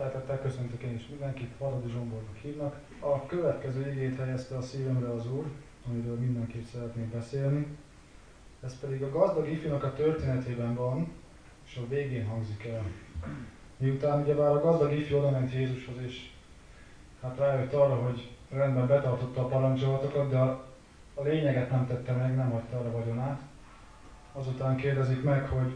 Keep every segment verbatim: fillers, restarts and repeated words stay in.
Szeretettel köszöntök én is mindenkit, Haradi Zsombornak hívnak. A következő igét helyezte a szívemre az Úr, amiről mindenképp szeretnék beszélni. Ez pedig a gazdag ifjúnak a történetében van, és a végén hangzik el. Miután ugyebár a gazdag ifjú odament Jézushoz, és hát rájött arra, hogy rendben betartotta a parancsolatokat, de a, a lényeget nem tette meg, nem hagyta arra vagyonát. Azután kérdezik meg, hogy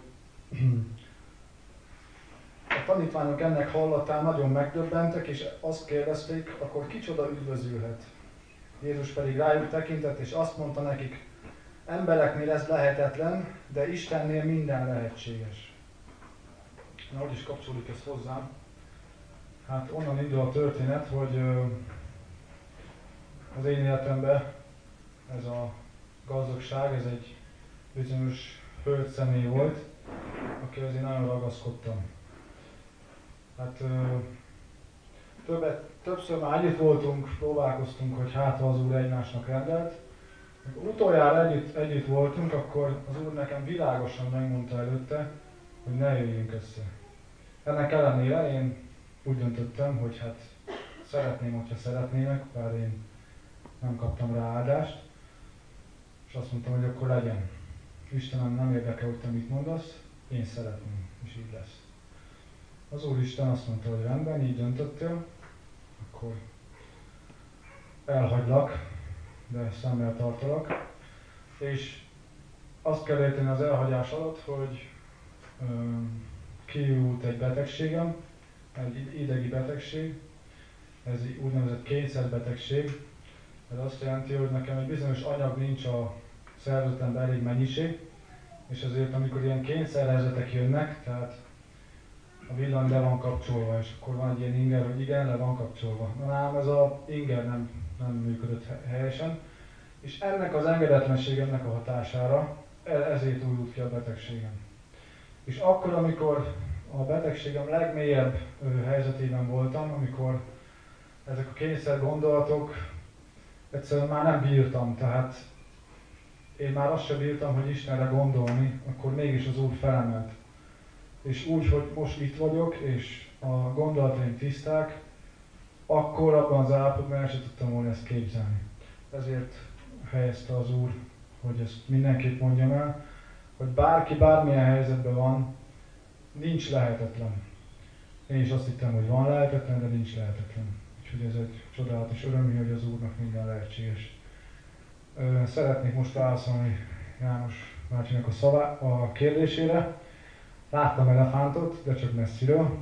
a tanítványok ennek hallatán nagyon megdöbbentek, és azt kérdezték, akkor kicsoda üdvözülhet. Jézus pedig rájuk tekintett, és azt mondta nekik, embereknél ez lehetetlen, de Istennél minden lehetséges. Na, hogy is kapcsolódik ez hozzám? Hát onnan indul a történet, hogy az én életemben ez a gazdagság, ez egy bizonyos hölgy személy volt, akihez én nagyon ragaszkodtam. Hát többet, többször már együtt voltunk, próbálkoztunk, hogy hát ha az Úr egymásnak rendelt. Amikor utoljára együtt, együtt voltunk, akkor az Úr nekem világosan megmondta előtte, hogy ne jöjjünk össze. Ennek ellenére én úgy döntöttem, hogy hát szeretném, hogyha szeretnének, bár én nem kaptam rá áldást. És azt mondtam, hogy akkor legyen. Istenem, nem érdekel, hogy te mit mondasz, én szeretném, és így lesz. Az Úristen azt mondta, hogy rendben, így döntöttél, akkor elhagylak, de szemmel tartalak. És azt kell érteni az elhagyás alatt, hogy ö, kiújult egy betegségem, egy idegi betegség, ez úgynevezett kényszerbetegség. Ez azt jelenti, hogy nekem egy bizonyos anyag nincs a szervezetemben elég mennyiség, és ezért amikor ilyen kényszerhelyzetek jönnek, tehát a villany le van kapcsolva, és akkor van egy ilyen inger, hogy igen, le van kapcsolva. Na ám ez a inger nem, nem működött helyesen, és ennek az engedetlenségemnek a hatására ezért újult ki a betegségem. És akkor, amikor a betegségem legmélyebb helyzetében voltam, amikor ezek a kényszer gondolatok egyszerűen már nem bírtam, tehát én már azt sem bírtam, hogy Istenre gondolni, akkor mégis az Úr felemelt. És úgy, hogy most itt vagyok, és a gondolataim tiszták, akkor abban az állapotban el sem tudtam volna ezt képzelni. Ezért helyezte az Úr, hogy ezt mindenképp mondjam el, hogy bárki bármilyen helyzetben van, nincs lehetetlen. Én is azt hittem, hogy van lehetetlen, de nincs lehetetlen. Úgyhogy ez egy csodálatos öröm, hogy az Úrnak minden lehetséges. Szeretnék most válaszolni János bácsinak a, szavá, a kérdésére. Láttam elefántot, de csak messziről.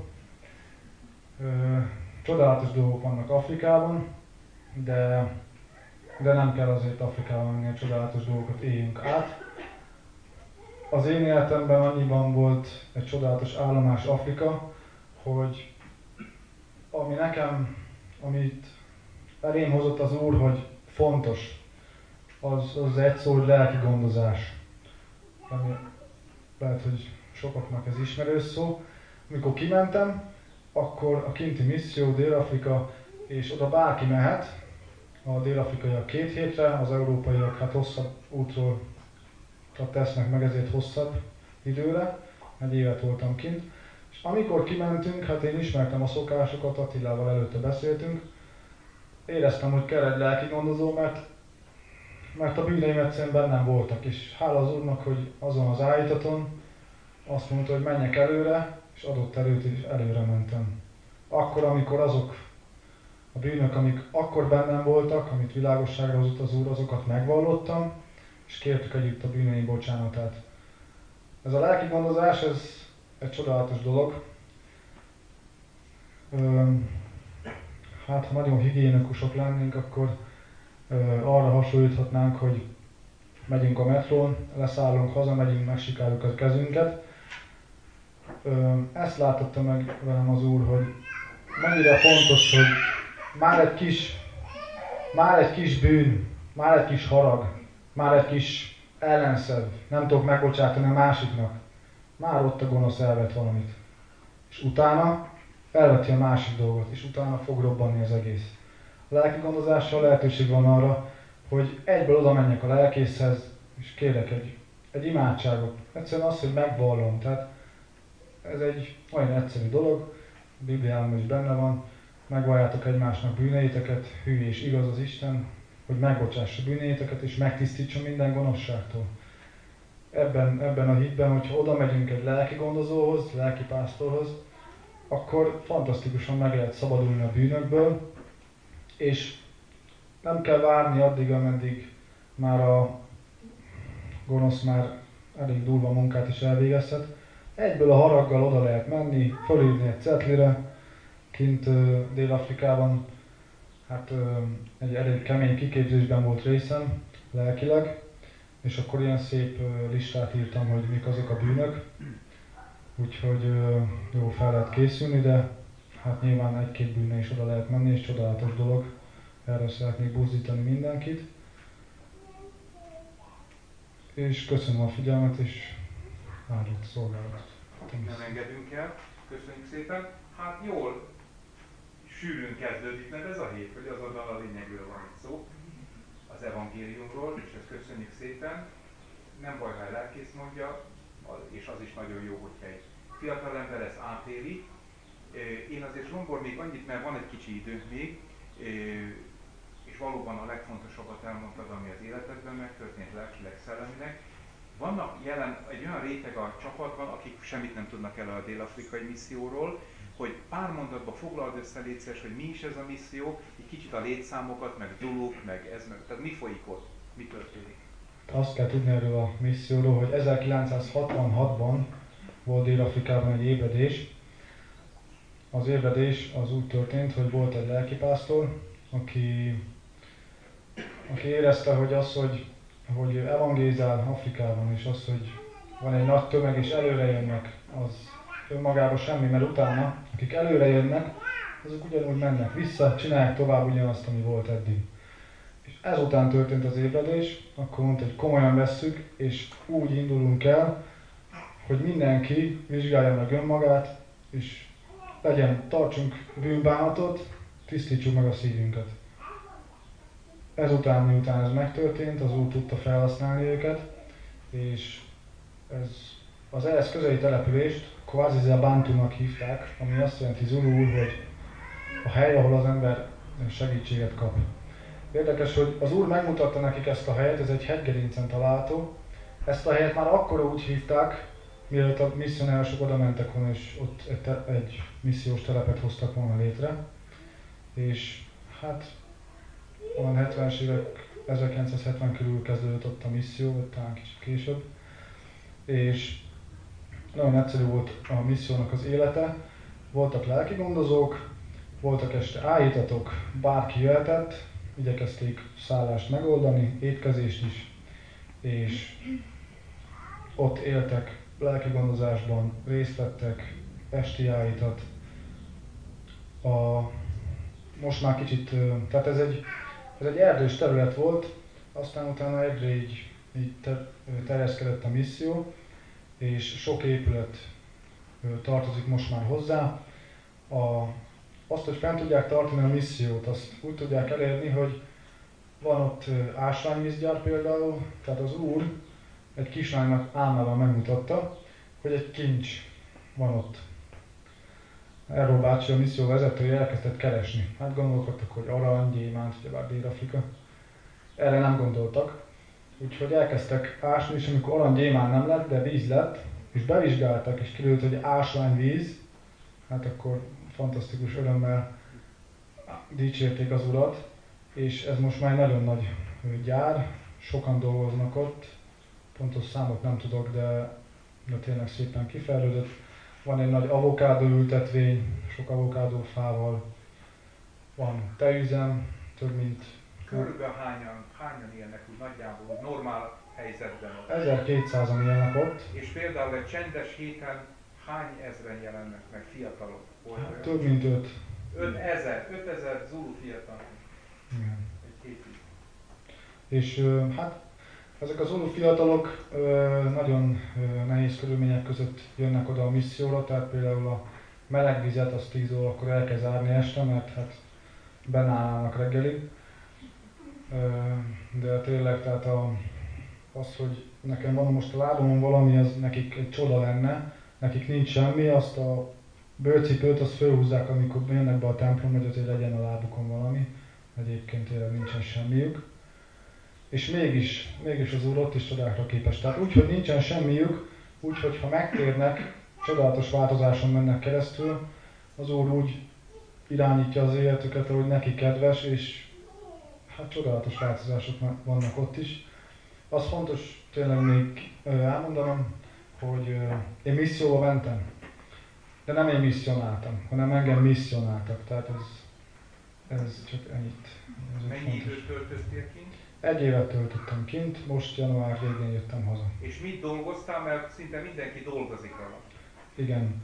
Csodálatos dolgok vannak Afrikában, de, de nem kell azért Afrikában menni, csodálatos dolgokat éljünk át. Az én életemben annyiban volt egy csodálatos állomás Afrika, hogy ami nekem, amit elém hozott az Úr, hogy fontos, az, az egy szó, hogy lelki gondozás. Ami lehet, hogy sokaknak ez ismerős szó. Amikor kimentem, akkor a kinti misszió Dél-Afrika, és oda bárki mehet, a dél-afrikaiak két hétre, az európaiak hát hosszabb útról tesznek meg, ezért hosszabb időre, egy évet voltam kint. És amikor kimentünk, hát én ismertem a szokásokat, Attilával előtte beszéltünk, éreztem, hogy kell egy lelki gondozó, mert, mert a bűneim egyszerűen bennem voltak, és hála az Úrnak, hogy azon az állítaton azt mondta, hogy menjek előre, és adott erőt, és előre mentem. Akkor, amikor azok a bűnök, amik akkor bennem voltak, amit világosságra hozott az Úr, azokat megvallottam, és kértük együtt a bűneim bocsánatát. Ez a lelki gondozás, ez egy csodálatos dolog. Üm, hát, ha nagyon higiénikusok lennénk, akkor ö, arra hasonlíthatnánk, hogy megyünk a metrón, leszállunk, hazamegyünk, megsikáljuk a kezünket. Ö, ezt látotta meg velem az Úr, hogy mennyire fontos, hogy már egy kis, már egy kis bűn, már egy kis harag, már egy kis ellenszer, nem tudok megbocsátani a másiknak. Már ott a gonosz elvet valamit. És utána elveti a másik dolgot, és utána fog robbanni az egész. A lelki gondozással lehetőség van arra, hogy egyből oda menjek a lelkészhez, és kérek egy, egy imádságot. Egyszerűen az, hogy megvallom. Tehát ez egy olyan egyszerű dolog, Bibliában is benne van, megvalljátok egymásnak bűneiteket, hű és igaz az Isten, hogy megbocsássa bűneiteket és megtisztítson minden gonoszságtól. Ebben, ebben a hitben, hogyha oda megyünk egy lelki gondozóhoz, lelki pásztorhoz, akkor fantasztikusan meg lehet szabadulni a bűnökből, és nem kell várni addig, ameddig már a gonosz már elég durva munkát is elvégezhet. Egyből a haraggal oda lehet menni, fölírni egy cetlire, kint uh, Dél-Afrikában, hát uh, egy elég kemény kiképzésben volt részem lelkileg, és akkor ilyen szép uh, listát írtam, hogy mik azok a bűnök, úgyhogy uh, jó fel lehet készülni, de hát nyilván egy-két bűnre is oda lehet menni, és csodálatos dolog. Erre szeretnék buzdítani mindenkit. És köszönöm a figyelmet, és áldott szolgálatot. Nem engedünk el. Köszönjük szépen. Hát jól, sűrűn kezdődik meg ez a hét, hogy azonnal a lényegről van itt szó, az evangéliumról, és ezt köszönjük szépen. Nem baj, ha lelkész mondja, és az is nagyon jó, hogyha egy fiatal ember ezt átéli. Én azért zsongornék annyit, mert van egy kicsi időnk még, és valóban a legfontosabbat elmondtad, ami az életedben megtörtént, lelkileg, szellemileg. Vannak jelen egy olyan réteg a csapatban, akik semmit nem tudnak el a dél-afrikai misszióról, hogy pár mondatba foglald össze, légy szíves, hogy mi is ez a misszió, egy kicsit a létszámokat, meg duluk, meg ez, meg, tehát mi folyik ott, mi történik? Azt kell tudni erről a misszióról, hogy ezerkilencszázhatvanhatban volt Dél-Afrikában egy ébredés. Az ébredés az úgy történt, hogy volt egy lelkipásztor, aki, aki érezte, hogy az, hogy, hogy evangélizál Afrikában, és az, hogy van egy nagy tömeg és előre jönnek, az önmagában semmi, mert utána, akik előre jönnek, azok ugyanúgy mennek vissza, csinálják tovább ugyanazt, ami volt eddig. És ezután történt az ébredés, akkor mondta, hogy komolyan vesszük, és úgy indulunk el, hogy mindenki vizsgálja meg önmagát, és legyen, tartsunk bűnbánatot, tisztítsuk meg a szívünket. Ezután, miután ez megtörtént, az Úr tudta felhasználni őket, és ez, az ehhez közeli települést Kwazizia Bantunak hívták, ami azt jelenti zuluul, hogy a hely, ahol az ember segítséget kap. Érdekes, hogy az Úr megmutatta nekik ezt a helyet, ez egy hegygerincen található. Ezt a helyet már akkor úgy hívták, mielőtt a misszionárosok oda mentek volna, és ott egy, egy missziós telepet hoztak volna létre. És hát olyan hetvenes évek, ezerkilencszázhetven körül kezdődött ott a misszió, vagy talán kicsit később. És nagyon egyszerű volt a missziónak az élete. Voltak lelki gondozók, voltak este áhítatok, bárki jöhetett, igyekezték szállást megoldani, étkezést is, és ott éltek lelki gondozásban, részt vettek, esti áhítat. A, most már kicsit, tehát ez egy, ez egy erdős terület volt, aztán utána egyre így, így ter, terjeszkedett a misszió, és sok épület tartozik most már hozzá. A, azt, hogy fent tudják tartani a missziót, azt úgy tudják elérni, hogy van ott ásványvízgyár például, tehát az Úr egy kislánynak álmában megmutatta, hogy egy kincs van ott. Erről bácsi, a misszió vezetője elkezdett keresni. Hát gondolkodtak, hogy arany, gyémánt, ugyebár Dél-Afrika. Erre nem gondoltak. Úgyhogy elkezdtek ásni, és amikor arany, gyémánt nem lett, de víz lett, és bevizsgáltak, és kiderült, hogy ásványvíz, hát akkor fantasztikus örömmel dicsérték az Urat, és ez most már egy nagyon nagy gyár, sokan dolgoznak ott, pontos számot nem tudok, de, de tényleg szépen kifejlődött. Van egy nagy avokádó ültetvény, sok avokádófával, van tejüzem, több mint... Körülbelül hányan, hányan élnek úgy nagyjából, úgy normál helyzetben ott? ezerkétszázan élnek ott. És például egy csendes héten hány ezren jelennek meg fiatalok? Hát, több mint öt. ötezer, ötezer zulu fiatal. Igen. Egy hétig. És hát ezek az zulu fiatalok nagyon nehéz körülmények között jönnek oda a misszióra, tehát például a meleg vizet azt tíz órakor el kell zárni este, mert hát bennállnának reggelig. De tényleg, tehát a, az, hogy nekem van most a lábamon valami, az nekik egy csoda lenne, nekik nincs semmi, azt a bőrcipőt azt fölhúzzák, amikor jönnek be a templomba, hogy azért legyen a lábukon valami. Egyébként tényleg nincsen semmiük. És mégis, mégis az Úr ott is csodákra képes. Tehát úgy, hogy nincsen semmiük, úgy, hogy ha megtérnek, csodálatos változáson mennek keresztül, az Úr úgy irányítja az életüket, ahogy neki kedves, és hát csodálatos változások vannak ott is. Az fontos tényleg még elmondanom, hogy én misszióba mentem, de nem én misszionáltam, hanem engem misszionáltak, tehát ez, ez csak ennyit. Ez Mennyi időt töltöttél kint? Egy évet töltöttem kint, most január végén jöttem haza. És mit dolgoztál, mert szinte mindenki dolgozik vele? Igen.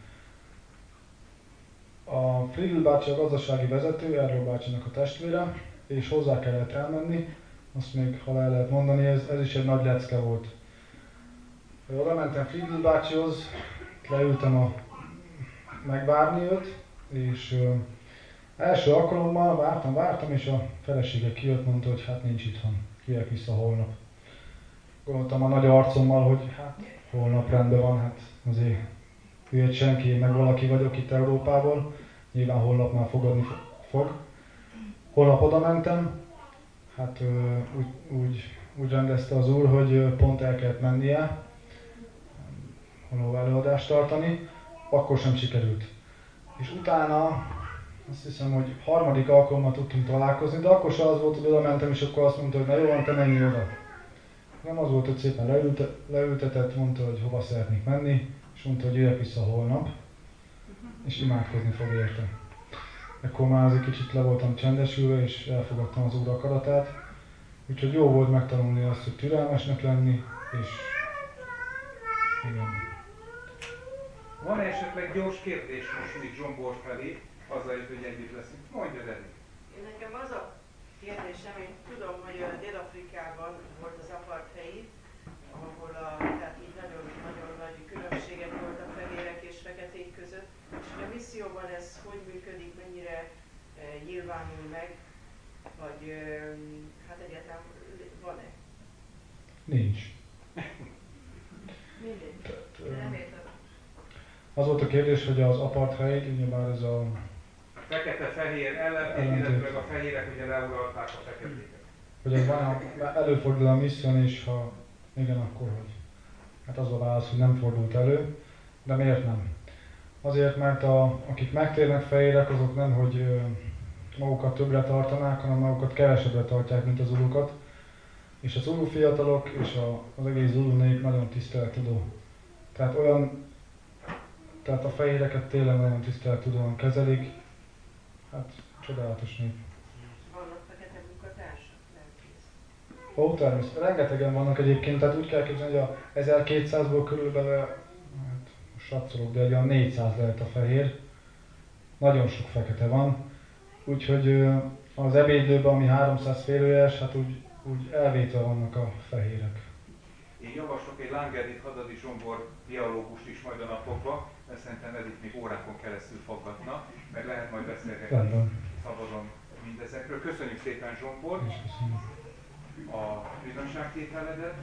A Friedl bácsi a gazdasági vezető, Erről bácsinak a testvére, és hozzá kellett elmenni, azt még ha el lehet mondani, ez, ez is egy nagy lecke volt. Oda mentem Friedl bácsihoz, leültem a megvárni őt, és ö, első alkalommal vártam, vártam, és a felesége kijött, mondta, hogy hát nincs itthon, jöjjek vissza holnap. Gondoltam a nagy arcommal, hogy hát holnap rendben van, hát azért jöjjött senki, én meg valaki vagyok itt Európából, nyilván holnap már fogadni fog. Holnap oda mentem, hát ö, úgy, úgy, úgy rendezte az Úr, hogy pont el kellett mennie, való előadást tartani, akkor sem sikerült. És utána azt hiszem, hogy harmadik alkalommal tudtunk találkozni, de akkor sem az volt, hogy oda mentem, és akkor azt mondta, hogy na jó van, te menj oda. Nem az volt, hogy szépen leülte, leültetett, mondta, hogy hova szeretnék menni, és mondta, hogy jöjjek vissza holnap, és imádkozni fog érte. Ekkor már azért kicsit le voltam csendesülve, és elfogadtam az Úr akaratát. Úgyhogy jó volt megtanulni azt, hogy türelmesnek lenni, és igen. Van esetleg gyors kérdés most még Zsombor felé, azzal, hogy együtt leszünk? Mondja, Dedi. Én nekem az a kérdésem, én tudom, hogy a Dél-Afrikában volt az apartheid, ahol a, tehát így nagyon, nagyon nagy különbségek voltak fehérek és feketék között, és hogy a misszióban ez hogy működik, mennyire e, nyilvánul meg, vagy e, hát egyáltalán van-e? Nincs. Mindig. Tehát, Nem értem. az volt a kérdés, hogy az apartheid, ugyebár ez a... Fekete-fehér ellentét, illetve a fehérek ugye leuralták a feketéket. Hogy ez van, előfordul a misszión is, ha igen, akkor hogy? Hát az a válasz, hogy nem fordult elő, de miért nem? Azért, mert a, akik megtérnek fehérek, azok nem, hogy magukat többre tartanák, hanem magukat kevesebbre tartják, mint az urukat. És az uru fiatalok és a, az egész uru nép nagyon tisztelettudó. Tehát olyan, tehát a fehéreket tényleg nagyon tisztelettudóan kezelik. Hát csodálatos nép. Vannak fekete munkatársak, lelkész. Ó, természetesen. Rengetegen vannak egyébként, tehát úgy kell képzelni, hogy a ezerkétszázból körülbelül, hát most satszolok, de egy olyan négyszáz lehet a fehér. Nagyon sok fekete van. Úgyhogy az ebédlőben, ami háromszáz férőjes, hát úgy, úgy elvétve vannak a fehérek. Én javaslok egy Langedit Hadadi Zsombor dialógust is majd a napokba, mert szerintem Edith még órákon keresztül foggatna, meg lehet majd beszélgetni szabadon mindezekről. Köszönjük szépen, Zsombor, És köszönöm. a bizonságtételedet.